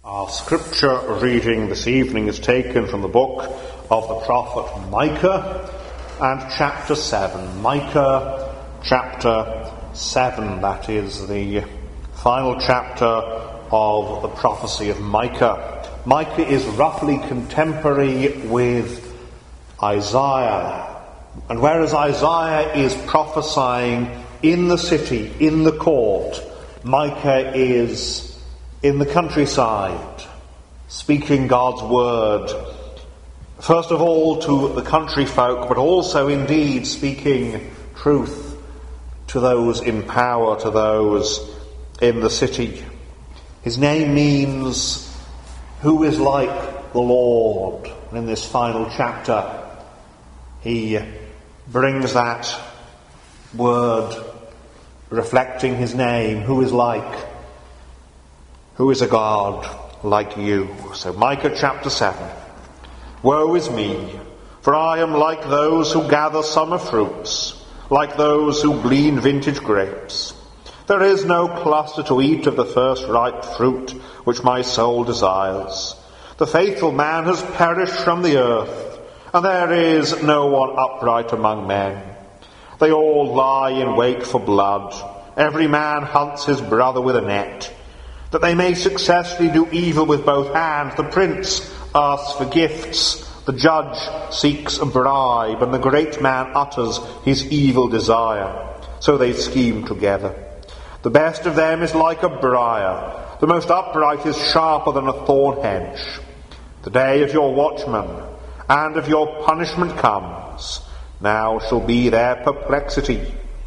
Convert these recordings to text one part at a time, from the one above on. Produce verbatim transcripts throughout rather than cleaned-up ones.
Our scripture reading this evening is taken from the book of the prophet Micah and chapter seven. Micah chapter seven, that is the final chapter of the prophecy of Micah. Micah is roughly contemporary with Isaiah. And whereas Isaiah is prophesying in the city, in the court, Micah is in the countryside, speaking God's word, first of all to the country folk, but also indeed speaking truth to those in power, to those in the city. His name means, who is like the Lord? And in this final chapter, he brings that word reflecting his name, who is like Who is a God like you? So Micah chapter seven. Woe is me, for I am like those who gather summer fruits, like those who glean vintage grapes. There is no cluster to eat of the first ripe fruit which my soul desires. The faithful man has perished from the earth, and there is no one upright among men. They all lie in wait for blood. Every man hunts his brother with a net, that they may successfully do evil with both hands. The prince asks for gifts, the judge seeks a bribe, and the great man utters his evil desire. So they scheme together. The best of them is like a briar, the most upright is sharper than a thorn hedge. The day of your watchman and of your punishment comes. Now shall be their perplexity.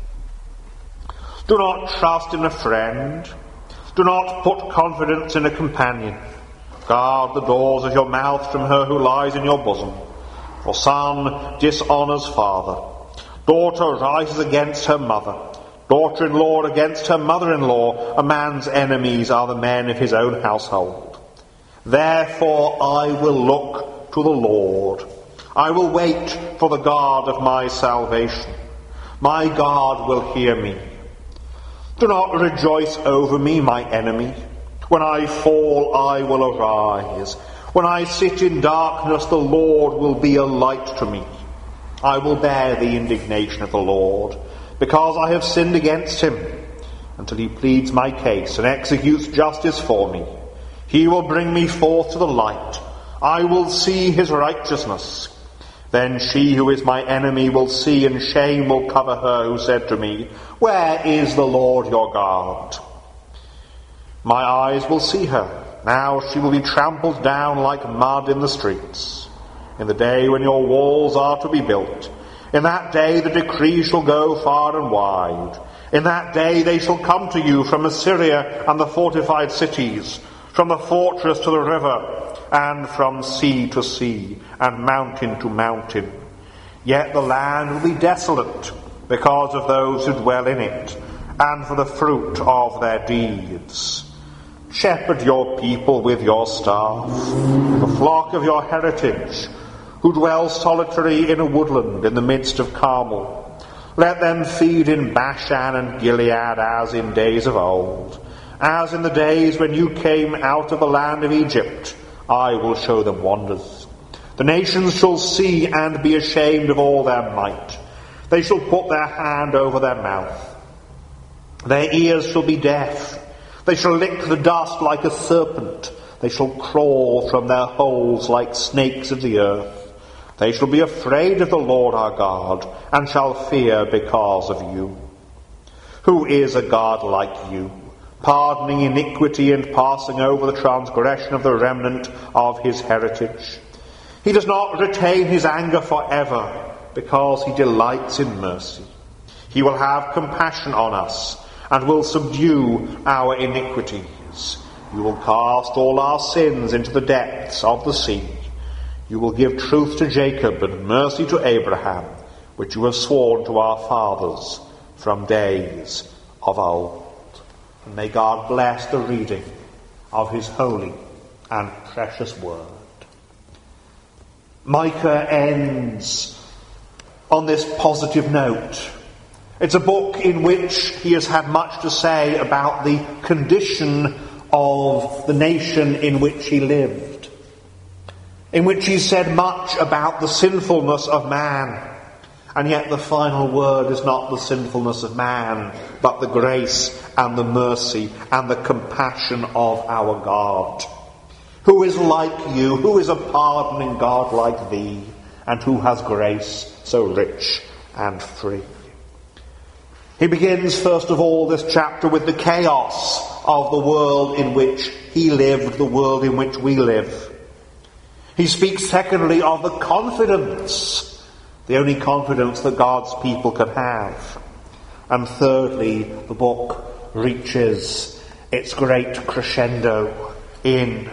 Do not trust in a friend. Do not put confidence in a companion. Guard the doors of your mouth from her who lies in your bosom. For son dishonours father. Daughter rises against her mother. Daughter-in-law against her mother-in-law. A man's enemies are the men of his own household. Therefore I will look to the Lord. I will wait for the God of my salvation. My God will hear me. Do not rejoice over me, my enemy. When I fall, I will arise. When I sit in darkness, the Lord will be a light to me. I will bear the indignation of the Lord, because I have sinned against him, until he pleads my case and executes justice for me. He will bring me forth to the light. I will see his righteousness. Then she who is my enemy will see, and shame will cover her who said to me, Where is the Lord your God? My eyes will see her. Now she will be trampled down like mud in the streets. In the day when your walls are to be built, in that day the decree shall go far and wide. In that day they shall come to you from Assyria and the fortified cities, from the fortress to the river, and from sea to sea, and mountain to mountain. Yet the land will be desolate, because of those who dwell in it, and for the fruit of their deeds. Shepherd your people with your staff, the flock of your heritage, who dwell solitary in a woodland in the midst of Carmel. Let them feed in Bashan and Gilead as in days of old, as in the days when you came out of the land of Egypt. I will show them wonders. The nations shall see and be ashamed of all their might. They shall put their hand over their mouth. Their ears shall be deaf. They shall lick the dust like a serpent. They shall crawl from their holes like snakes of the earth. They shall be afraid of the Lord our God, and shall fear because of you. Who is a God like you, pardoning iniquity and passing over the transgression of the remnant of his heritage? He does not retain his anger forever, because he delights in mercy. He will have compassion on us, and will subdue our iniquities. You will cast all our sins into the depths of the sea. You will give truth to Jacob and mercy to Abraham, which you have sworn to our fathers from days of old. And may God bless the reading of his holy and precious word. Micah ends on this positive note. It's a book in which he has had much to say about the condition of the nation in which he lived, in which he said much about the sinfulness of man. And yet the final word is not the sinfulness of man, but the grace and the mercy and the compassion of our God. Who is like you? Who is a pardoning God like thee? And who has grace so rich and free? He begins, first of all, this chapter with the chaos of the world in which he lived, the world in which we live. He speaks, secondly, of the confidence, the only confidence that God's people can have. And thirdly, the book reaches its great crescendo in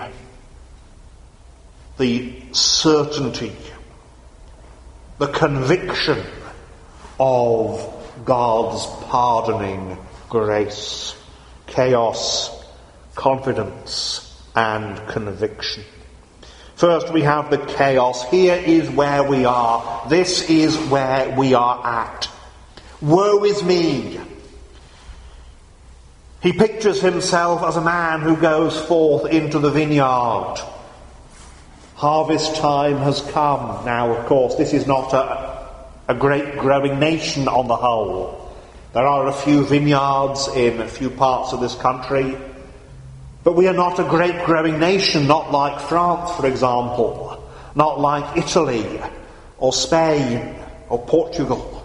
the certainty, the conviction of God's pardoning grace. Chaos, confidence, and conviction. First, we have the chaos. Here is where we are. This is where we are at. Woe is me. He pictures himself as a man who goes forth into the vineyard. Harvest time has come. Now, of course, this is not a, a great growing nation on the whole. There are a few vineyards in a few parts of this country. But we are not a great growing nation, not like France, for example, not like Italy, or Spain, or Portugal.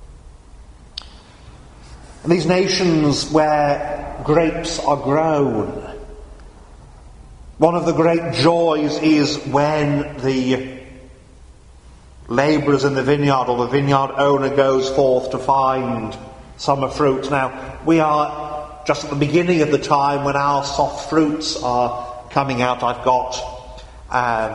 And these nations where grapes are grown, one of the great joys is when the labourers in the vineyard or the vineyard owner goes forth to find summer fruits. Now, we are just at the beginning of the time when our soft fruits are coming out. I've got um,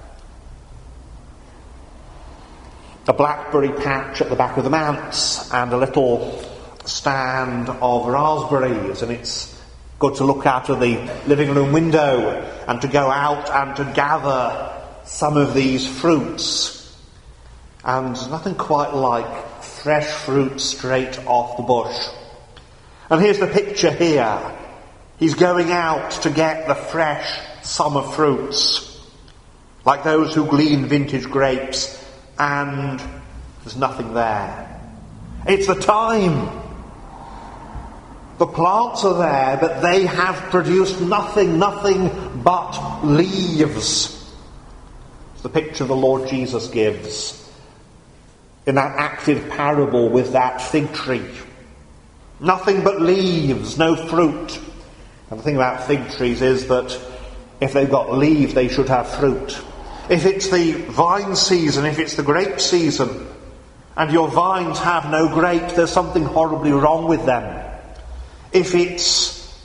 a blackberry patch at the back of the manse and a little stand of raspberries, and it's good to look out of the living room window and to go out and to gather some of these fruits. And there's nothing quite like fresh fruit straight off the bush. And here's the picture here. He's going out to get the fresh summer fruits, like those who glean vintage grapes, and there's nothing there. It's the time. The plants are there, but they have produced nothing, nothing but leaves. It's the picture the Lord Jesus gives in that acted parable with that fig tree. Nothing but leaves, no fruit. And the thing about fig trees is that if they've got leaves, they should have fruit. If it's the vine season, if it's the grape season, and your vines have no grapes, there's something horribly wrong with them. If it's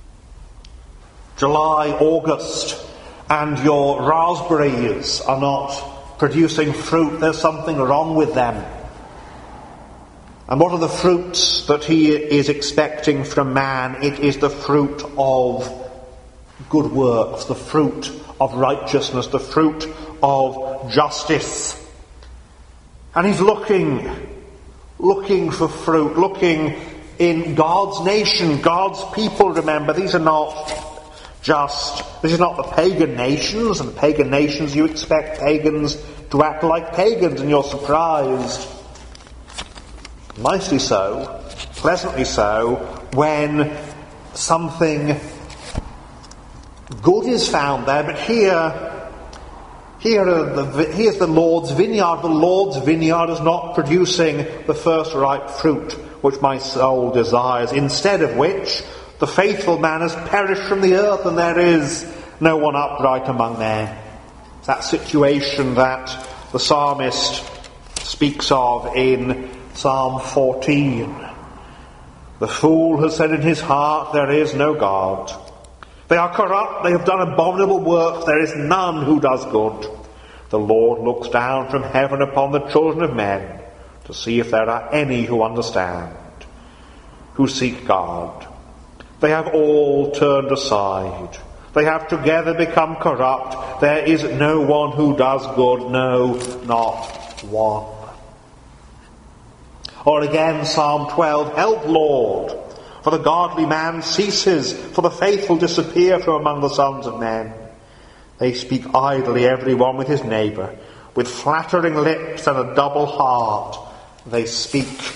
July, August, and your raspberries are not producing fruit, there's something wrong with them. And what are the fruits that he is expecting from man? It is the fruit of good works, the fruit of righteousness, the fruit of justice. And he's looking, looking for fruit, looking in God's nation, God's people. Remember, these are not just, this is not the pagan nations, and pagan nations you expect pagans to act like pagans, and you're surprised. Nicely so, pleasantly so, when something good is found there. But here, here are the, here's the Lord's vineyard. The Lord's vineyard is not producing the first ripe fruit which my soul desires, instead of which the faithful man has perished from the earth, and there is no one upright among men. It's that situation that the psalmist speaks of in Psalm fourteen. The fool has said in his heart, there is no God. They are corrupt, they have done abominable works, there is none who does good. The Lord looks down from heaven upon the children of men to see if there are any who understand, who seek God. They have all turned aside. They have together become corrupt. There is no one who does good, no, not one. Or again, Psalm twelve, help, Lord, For the godly man ceases, for the faithful disappear from among the sons of men. They speak idly, every one with his neighbour. With flattering lips and a double heart they speak.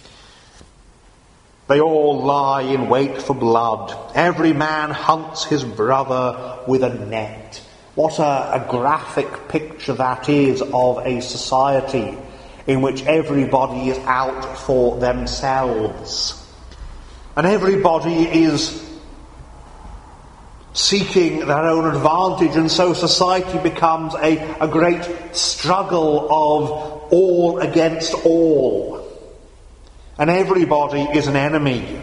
They all lie in wait for blood. Every man hunts his brother with a net. What a, a graphic picture that is of a society in which everybody is out for themselves. And everybody is seeking their own advantage, and so society becomes a, a great struggle of all against all. And everybody is an enemy.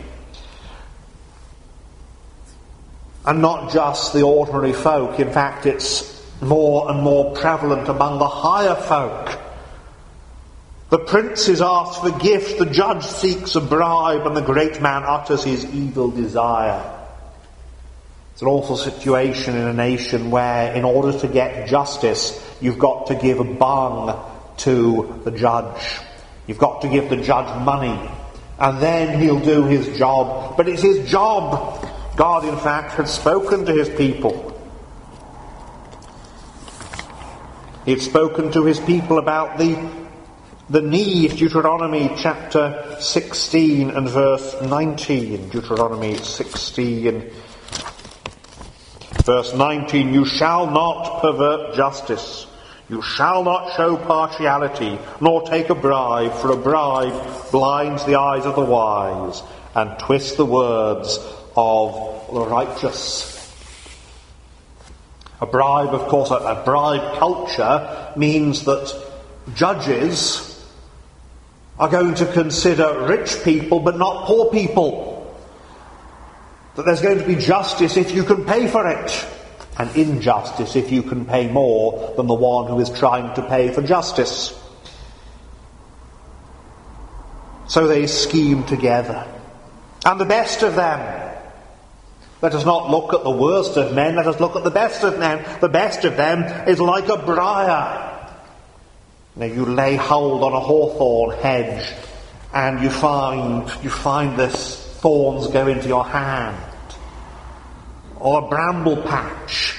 And not just the ordinary folk. In fact, it's more and more prevalent among the higher folk. The princes ask for gifts, the judge seeks a bribe, and the great man utters his evil desire. It's an awful situation in a nation where, in order to get justice, you've got to give a bung to the judge. You've got to give the judge money, and then he'll do his job. But it's his job. God, in fact, had spoken to his people. He had spoken to his people about the, the need, Deuteronomy chapter sixteen and verse nineteen. Deuteronomy sixteen, verse nineteen. You shall not pervert justice. You shall not show partiality, nor take a bribe, for a bribe blinds the eyes of the wise and twists the words of the righteous. A bribe, of course, a, a bribe culture means that judges are going to consider rich people but not poor people. That there's going to be justice if you can pay for it, and injustice if you can pay more than the one who is trying to pay for justice. So they scheme together. And the best of them, let us not look at the worst of men, let us look at the best of men. The best of them is like a briar. Now you lay hold on a hawthorn hedge and you find you find this thorns go into your hand. Or a bramble patch.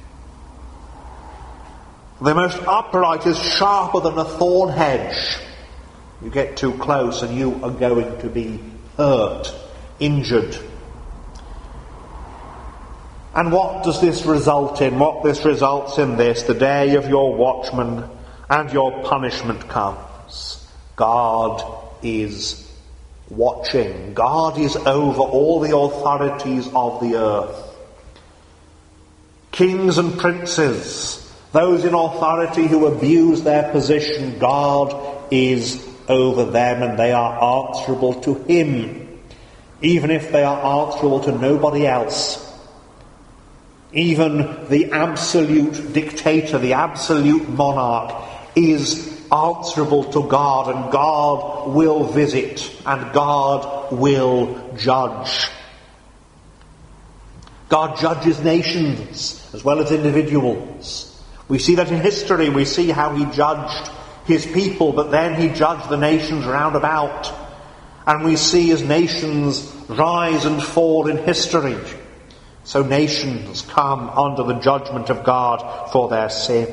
The most upright is sharper than a thorn hedge. You get too close and you are going to be hurt, injured. And what does this result in? What this results in this, the day of your watchman and your punishment comes. God is watching. God is over all the authorities of the earth. Kings and princes, those in authority who abuse their position, God is over them and they are answerable to him, even if they are answerable to nobody else. Even the absolute dictator, the absolute monarch, is answerable to God, and God will visit and God will judge. God judges nations as well as individuals. We see that in history. We see how he judged his people, but then he judged the nations round about. And we see as nations rise and fall in history, so nations come under the judgment of God for their sin.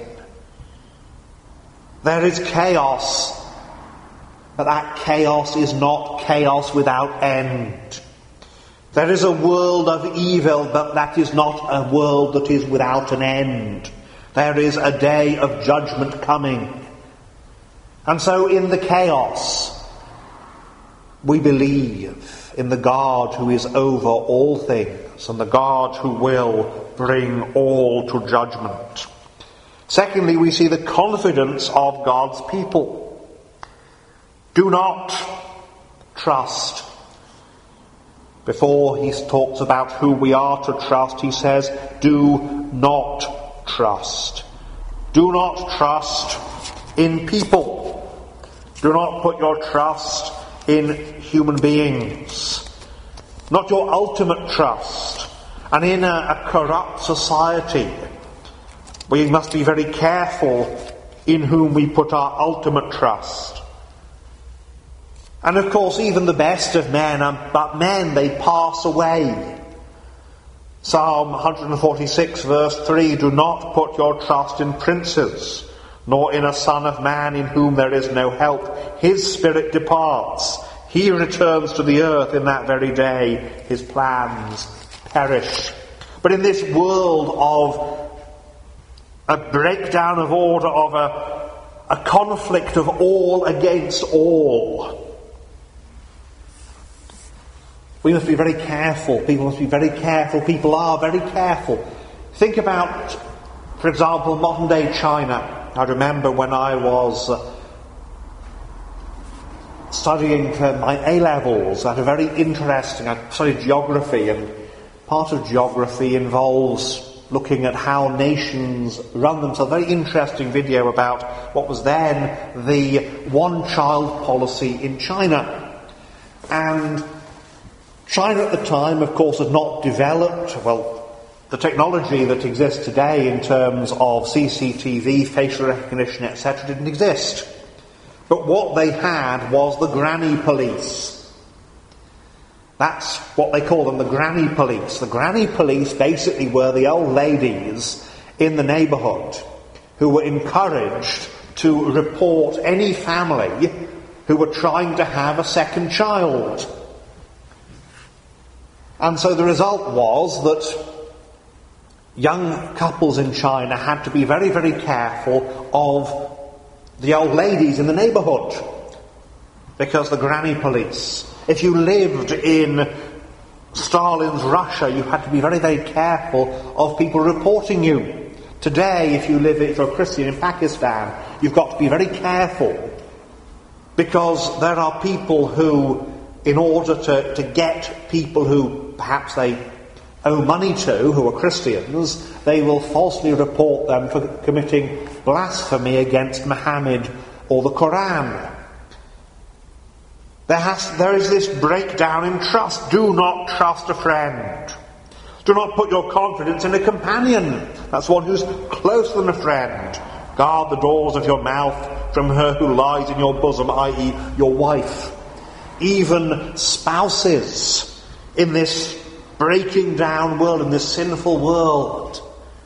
There is chaos, but that chaos is not chaos without end. There is a world of evil, but that is not a world that is without an end. There is a day of judgment coming. And so in the chaos, we believe in the God who is over all things and the God who will bring all to judgment. Secondly, we see the confidence of God's people. Do not trust. Before he talks about who we are to trust, he says, do not trust. Do not trust in people. Do not put your trust in human beings. Not your ultimate trust. And in a, a corrupt society, we must be very careful in whom we put our ultimate trust. And of course, even the best of men are but men, they pass away. Psalm one forty-six verse three, do not put your trust in princes, nor in a son of man in whom there is no help. His spirit departs. He returns to the earth in that very day. His plans perish. But in this world of a breakdown of order, of a, a conflict of all against all, we must be very careful. People must be very careful. People are very careful. Think about, for example, modern day China. I remember when I was uh, studying for my A-levels, I had a very interesting, I studied geography, and part of geography involves looking at how nations run themselves. A very interesting video about what was then the one-child policy in China. And China at the time, of course, had not developed, well, the technology that exists today in terms of C C T V, facial recognition, et cetera, didn't exist. But what they had was the granny police. That's what they call them, the granny police. The granny police basically were the old ladies in the neighbourhood who were encouraged to report any family who were trying to have a second child. And so the result was that young couples in China had to be very, very careful of the old ladies in the neighbourhood, because the granny police. If you lived in Stalin's Russia, you had to be very, very careful of people reporting you. Today, if you live, if you're a Christian in Pakistan, you've got to be very careful, because there are people who, in order to, to get people who perhaps they owe money to, who are Christians, they will falsely report them for committing blasphemy against Muhammad or the Quran. There, has, there is this breakdown in trust. Do not trust a friend. Do not put your confidence in a companion. That's one who's closer than a friend. Guard the doors of your mouth from her who lies in your bosom, that is your wife. Even spouses in this breaking down world, in this sinful world.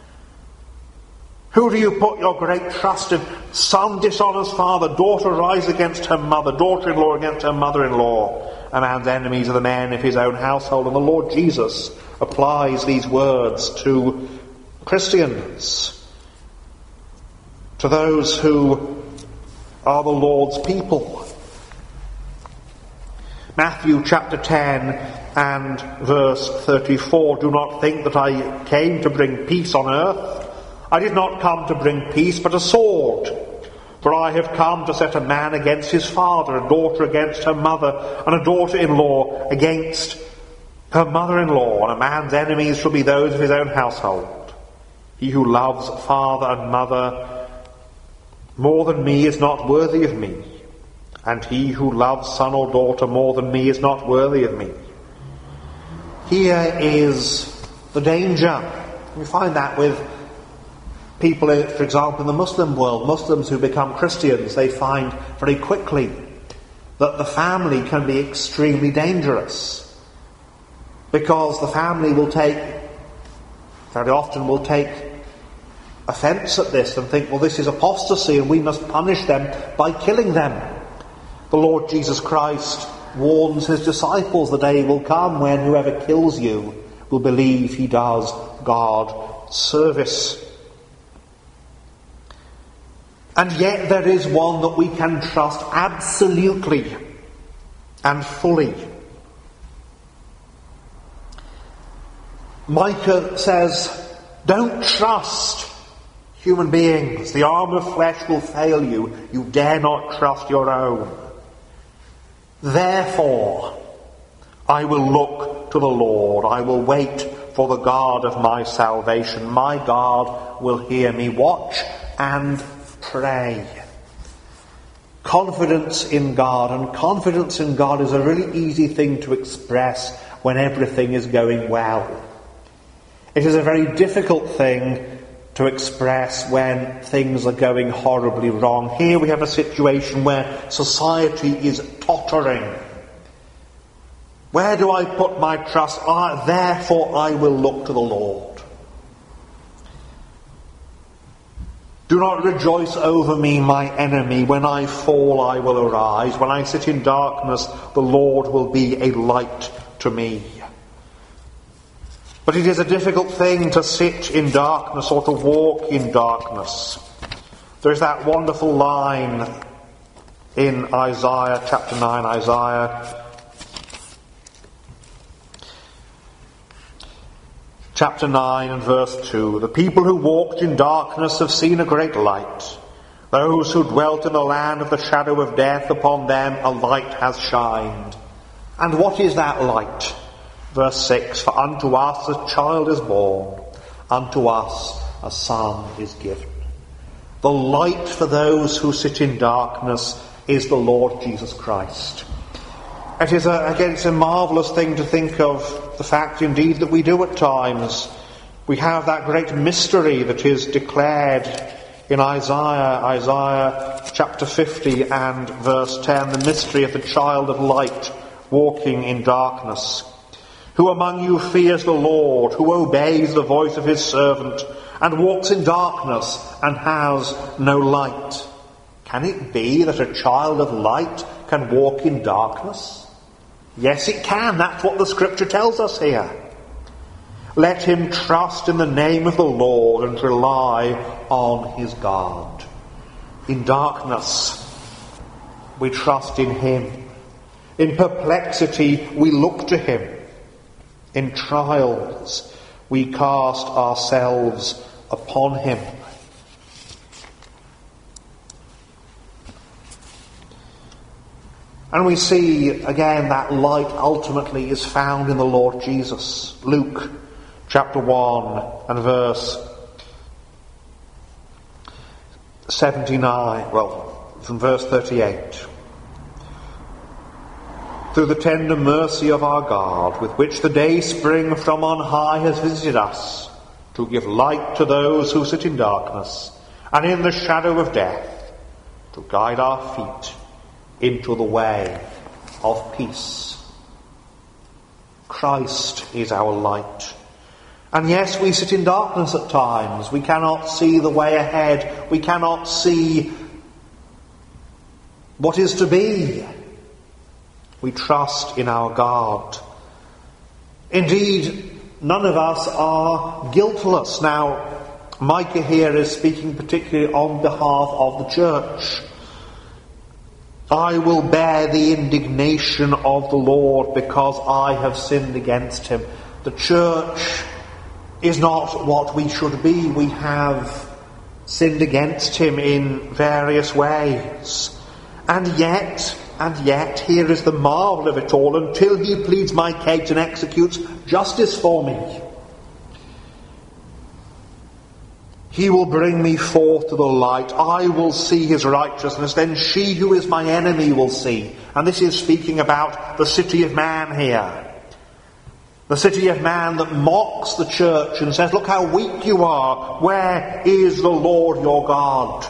Who do you put your great trust in? Son dishonours father, daughter rises against her mother, daughter-in-law against her mother-in-law. A man's enemies are the men of his own household. And the Lord Jesus applies these words to Christians, to those who are the Lord's people. Matthew chapter ten and verse thirty-four, do not think that I came to bring peace on earth. I did not come to bring peace, but a sword. For I have come to set a man against his father, a daughter against her mother, and a daughter-in-law against her mother-in-law. And a man's enemies shall be those of his own household. He who loves father and mother more than me is not worthy of me. And he who loves son or daughter more than me is not worthy of me. Here is the danger. We find that with people, for example, in the Muslim world. Muslims who become Christians, they find very quickly that the family can be extremely dangerous, because the family will take, very often will take offence at this and think, well, this is apostasy and we must punish them by killing them. The Lord Jesus Christ warns his disciples the day will come when whoever kills you will believe he does God service. And yet there is one that we can trust absolutely and fully. Micah says, don't trust human beings. The arm of flesh will fail you. You dare not trust your own. Therefore, I will look to the Lord. I will wait for the God of my salvation. My God will hear me. Watch and pray. Confidence in God. And confidence in God is a really easy thing to express when everything is going well. It is a very difficult thing to express when things are going horribly wrong. Here we have a situation where society is tottering. Where do I put my trust? I, therefore I will look to the Lord. Do not rejoice over me, my enemy. When I fall, I will arise. When I sit in darkness, the Lord will be a light to me. But it is a difficult thing to sit in darkness or to walk in darkness. There's that wonderful line in Isaiah chapter nine, Isaiah chapter nine and verse two. The people who walked in darkness have seen a great light. Those who dwelt in the land of the shadow of death, upon them a light has shined. And what is that light? Verse six, for unto us a child is born, unto us a son is given. The light for those who sit in darkness is the Lord Jesus Christ. It is, a, again, it's a marvellous thing to think of the fact indeed that we do at times. We have that great mystery that is declared in Isaiah, Isaiah chapter fifty and verse ten, the mystery of the child of light walking in darkness. Who among you fears the Lord, who obeys the voice of his servant, and walks in darkness and has no light? Can it be that a child of light can walk in darkness? Yes, it can. That's what the scripture tells us here. Let him trust in the name of the Lord and rely on his God. In darkness, we trust in him. In perplexity, we look to him. In trials, we cast ourselves upon him. And we see again that light ultimately is found in the Lord Jesus. Luke chapter one and verse seventy-nine, well, from verse thirty-eight. Through the tender mercy of our God, with which the day spring from on high has visited us, to give light to those who sit in darkness and in the shadow of death, to guide our feet into the way of peace. Christ is our light. And yes, we sit in darkness at times. We cannot see the way ahead. We cannot see what is to be. We trust in our God. Indeed, none of us are guiltless. Now, Micah here is speaking particularly on behalf of the church. I will bear the indignation of the Lord because I have sinned against him. The church is not what we should be. We have sinned against him in various ways. And yet, and yet, here is the marvel of it all, until he pleads my case and executes justice for me, he will bring me forth to the light. I will see his righteousness. Then she who is my enemy will see. And this is speaking about the city of man here. The city of man that mocks the church and says, look how weak you are. Where is the Lord your God?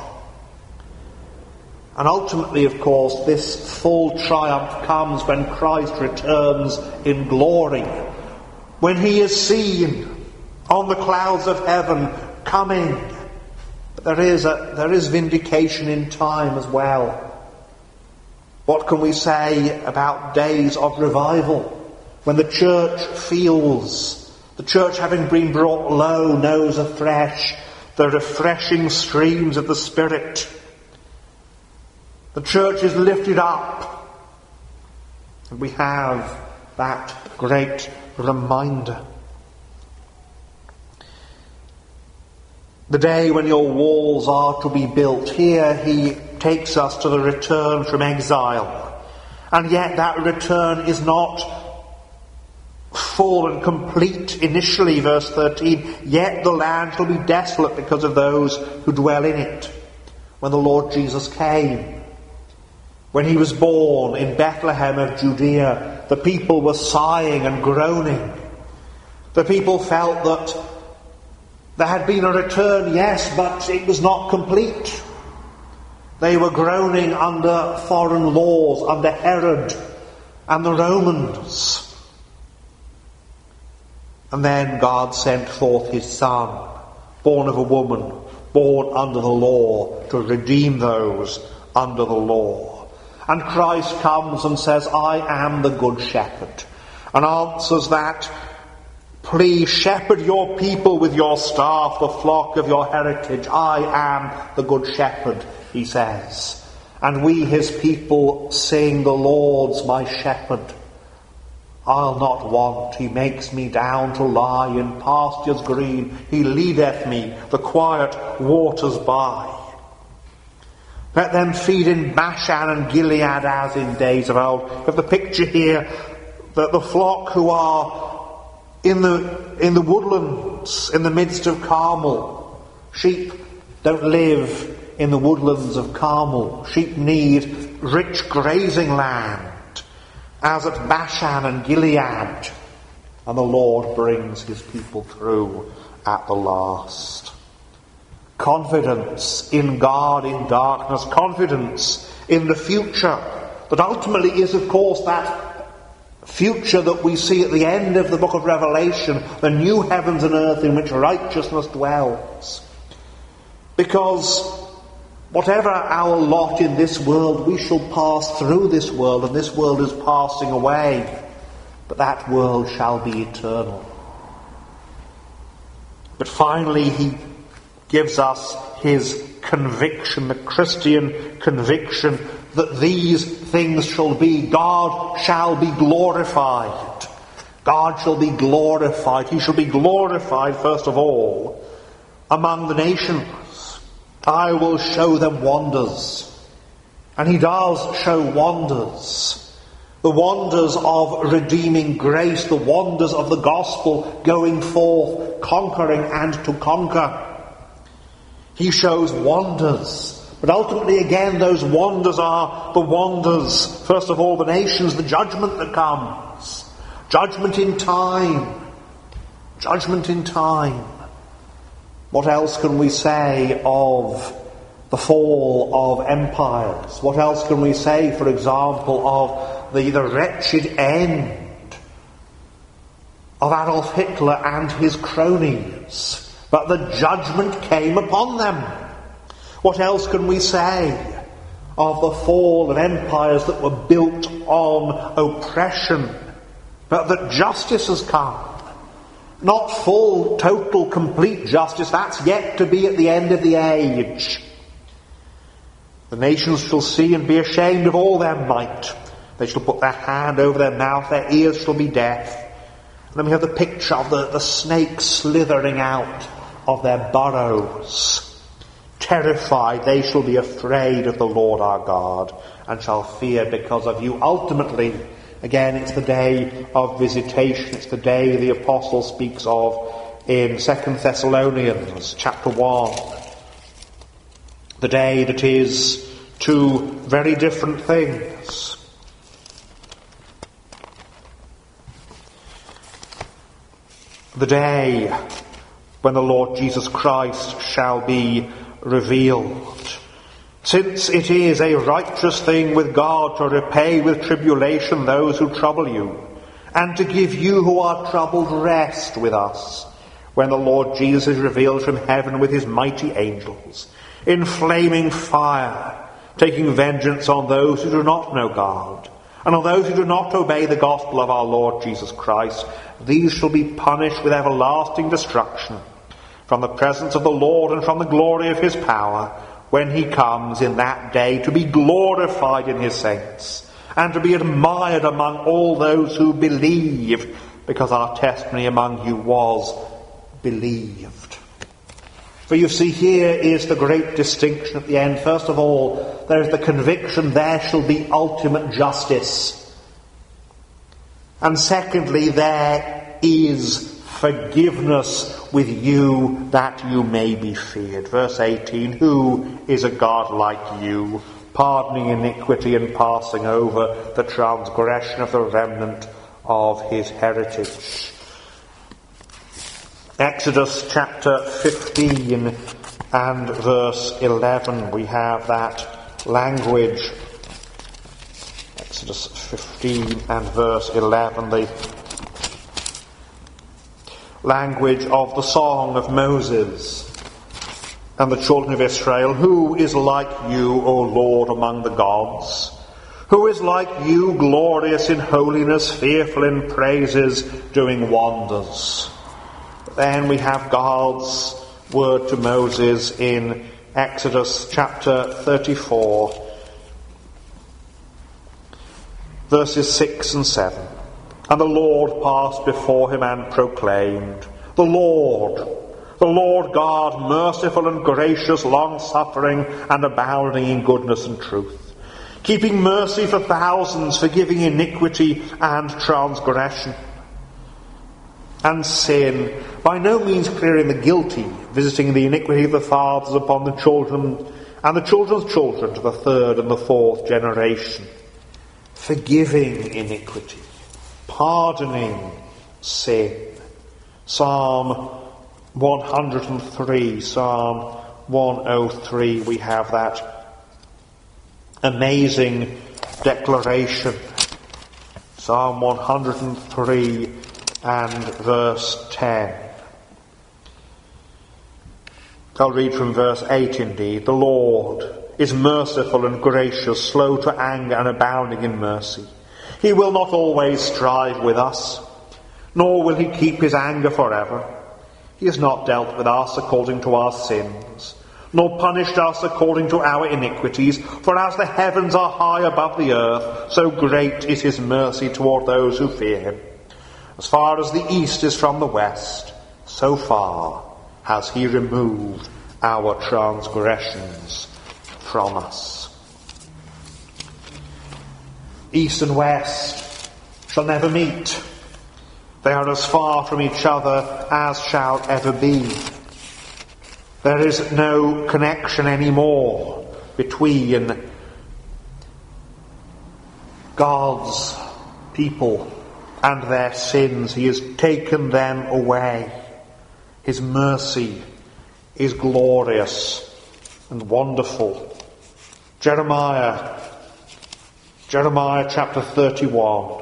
And ultimately, of course, this full triumph comes when Christ returns in glory. When he is seen on the clouds of heaven coming. But there is a, there is vindication in time as well. What can we say about days of revival? When the church feels, the church having been brought low knows afresh the refreshing streams of the Spirit. The church is lifted up. And we have that great reminder. The day when your walls are to be built. Here he takes us to the return from exile. And yet that return is not full and complete initially, verse thirteen. Yet the land shall be desolate because of those who dwell in it. When the Lord Jesus came, when he was born in Bethlehem of Judea, the people were sighing and groaning. The people felt that there had been a return, yes, but it was not complete. They were groaning under foreign laws, under Herod and the Romans. And then God sent forth his Son, born of a woman, born under the law, to redeem those under the law. And Christ comes and says, I am the good shepherd, and answers that plea, shepherd your people with your staff, the flock of your heritage. I am the good shepherd, he says. And we, his people, sing, the Lord's my shepherd, I'll not want. He makes me down to lie in pastures green. He leadeth me the quiet waters by. Let them feed in Bashan and Gilead as in days of old. You have the picture here that the flock who are in the in the woodlands, in the midst of Carmel. Sheep don't live in the woodlands of Carmel. Sheep need rich grazing land, as at Bashan and Gilead, and the Lord brings his people through at the last. Confidence in God in darkness, confidence in the future, that ultimately is, of course, that future that we see at the end of the book of Revelation, the new heavens and earth in which righteousness dwells. Because whatever our lot in this world, we shall pass through this world, and this world is passing away, but that world shall be eternal. But finally he gives us his conviction, the Christian conviction, that these things shall be. God shall be glorified. God shall be glorified. He shall be glorified, first of all, among the nations. I will show them wonders. And he does show wonders. The wonders of redeeming grace, the wonders of the gospel going forth, conquering and to conquer. He shows wonders. But ultimately, again, those wonders are the wonders, first of all, the nations, the judgment that comes. Judgment in time. Judgment in time. What else can we say of the fall of empires? What else can we say, for example, of the, the wretched end of Adolf Hitler and his cronies? But the judgment came upon them. What else can we say of the fall of empires that were built on oppression? But that justice has come. Not full, total, complete justice. That's yet to be at the end of the age. The nations shall see and be ashamed of all their might. They shall put their hand over their mouth, their ears shall be deaf. And then we have the picture of the, the snake slithering out of their burrows. Terrified, they shall be afraid of the Lord our God, and shall fear because of you. Ultimately, again, it's the day of visitation. It's the day the apostle speaks of in Second Thessalonians chapter one. The day that is two very different things. The day when the Lord Jesus Christ shall be revealed. Since it is a righteous thing with God to repay with tribulation those who trouble you, and to give you who are troubled rest with us, when the Lord Jesus is revealed from heaven with his mighty angels, in flaming fire, taking vengeance on those who do not know God, and on those who do not obey the gospel of our Lord Jesus Christ. These shall be punished with everlasting destruction, from the presence of the Lord and from the glory of his power, when he comes in that day to be glorified in his saints, and to be admired among all those who believe, because our testimony among you was believed. For you see, here is the great distinction at the end. First of all, there is the conviction there shall be ultimate justice. And secondly, there is forgiveness with you, that you may be feared. Verse eighteen, who is a God like you, pardoning iniquity and passing over the transgression of the remnant of his heritage. Exodus chapter fifteen and verse eleven, we have that language, Exodus fifteen and verse eleven, the language of the song of Moses and the children of Israel. Who is like you, O Lord, among the gods? Who is like you, glorious in holiness, fearful in praises, doing wonders? Then we have God's word to Moses in Exodus chapter thirty-four, verses six and seven. And the Lord passed before him and proclaimed, The Lord, the Lord God, merciful and gracious, long-suffering and abounding in goodness and truth, keeping mercy for thousands, forgiving iniquity and transgression and sin, by no means clearing the guilty, visiting the iniquity of the fathers upon the children and the children's children to the third and the fourth generation, forgiving iniquity, pardoning sin. Psalm one hundred three, Psalm one oh three, we have that amazing declaration. Psalm one hundred three and verse ten. I'll read from verse eight indeed. The Lord is merciful and gracious, slow to anger and abounding in mercy. He will not always strive with us, nor will he keep his anger forever. He has not dealt with us according to our sins, nor punished us according to our iniquities. For as the heavens are high above the earth, so great is his mercy toward those who fear him. As far as the east is from the west, so far has he removed our transgressions from us. East and west shall never meet. They are as far from each other as shall ever be. There is no connection anymore between God's people and their sins. He has taken them away. His mercy is glorious and wonderful. Jeremiah, Jeremiah chapter thirty-one.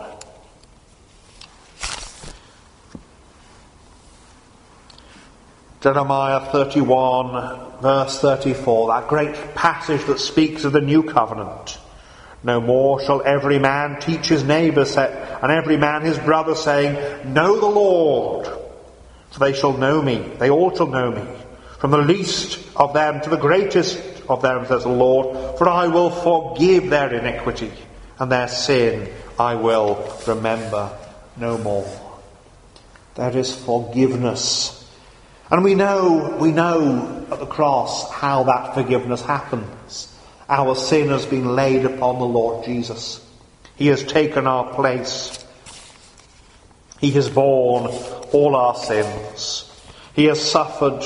Jeremiah thirty-one, verse thirty-four, that great passage that speaks of the new covenant. No more shall every man teach his neighbour, and every man his brother, saying, Know the Lord. For they shall know me, they all shall know me, from the least of them to the greatest of them, says the Lord. For I will forgive their iniquity, and their sin I will remember no more. There is forgiveness. And we know, we know at the cross how that forgiveness happens. Our sin has been laid upon the Lord Jesus. He has taken our place. He has borne all our sins. He has suffered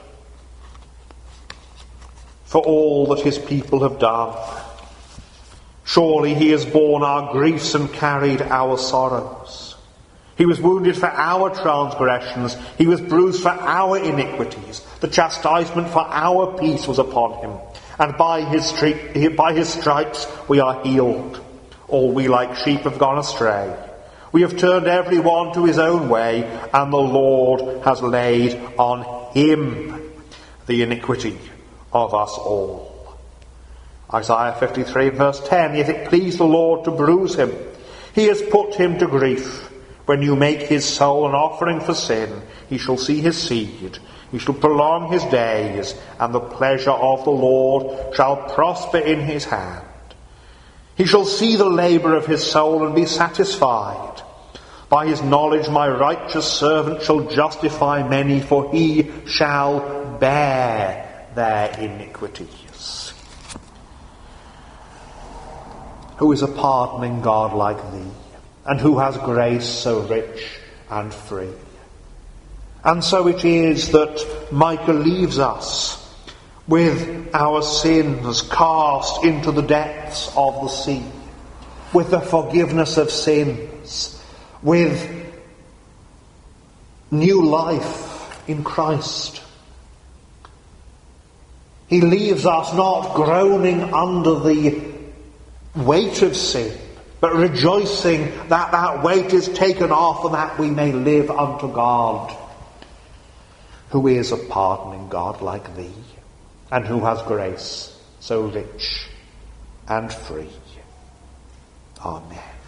for all that his people have done. Surely he has borne our griefs and carried our sorrows. He was wounded for our transgressions. He was bruised for our iniquities. The chastisement for our peace was upon him. And by his, stri- by his stripes we are healed. All we like sheep have gone astray. We have turned every one to his own way, and the Lord has laid on him the iniquity of us all. Isaiah fifty-three verse ten, Yet it pleased the Lord to bruise him. He has put him to grief. When you make his soul an offering for sin, he shall see his seed. He shall prolong his days, and the pleasure of the Lord shall prosper in his hand. He shall see the labour of his soul and be satisfied. By his knowledge my righteous servant shall justify many, for he shall bear their iniquities. Who is a pardoning God like thee? And who has grace so rich and free? And so it is that Micah leaves us with our sins cast into the depths of the sea, with the forgiveness of sins, with new life in Christ. He leaves us not groaning under the weight of sin, but rejoicing that that weight is taken off and that we may live unto God, who is a pardoning God like thee, and who has grace so rich and free. Amen.